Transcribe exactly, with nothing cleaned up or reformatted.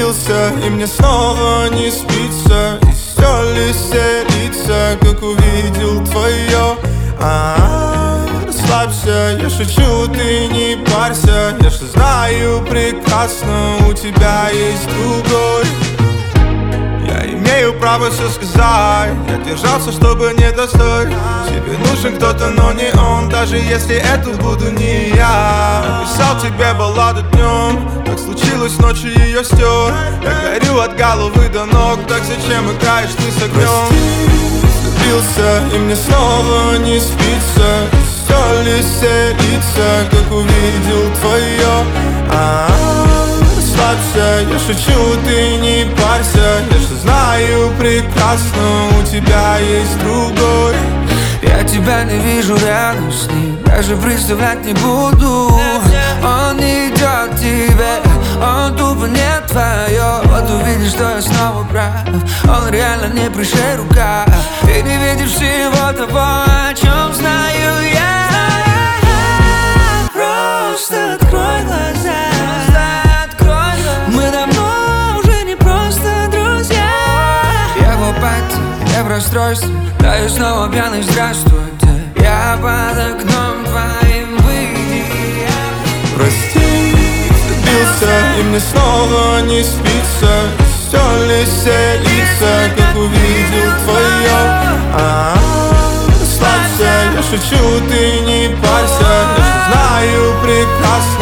Влюбился, и мне снова не спится. И стерли все лица, как увидел твое. А-а-а, расслабься, я шучу, ты не парься. Я же знаю прекрасно, у тебя есть другой. Я имею право все сказать. Я держался, чтобы не достать. Тебе нужен кто-то, но не он. Даже если это буду не я. Писал тебе баллады днем, так случилось ночью, ее стер. Я горю от головы до ног, так зачем играешь ты с огнем? Влюбился, и мне снова не спится. Стерли все лица, как увидел твое. А-а-а, расслабься, я шучу, ты не парься. Я же знаю прекрасно, у тебя есть другой. Я тебя не вижу рядом с ним, даже представлять не буду. Он не идет к тебе, он тупо не твое. Вот увидишь, что я снова прав, он реально не пришей рука. Ты не видишь всего того, о чем знаю я. Просто открой глаза, мы давно уже не просто друзья. Я в апатии, я в расстройстве, да и снова пьяный, здравствуйте. Я под окном твоим, выйди. Прости, влюбился, и мне снова не спится. Стерли все лица, как увидел твое. А-а-а, расслабься, я шучу, ты не парься. Я же знаю прекрасно,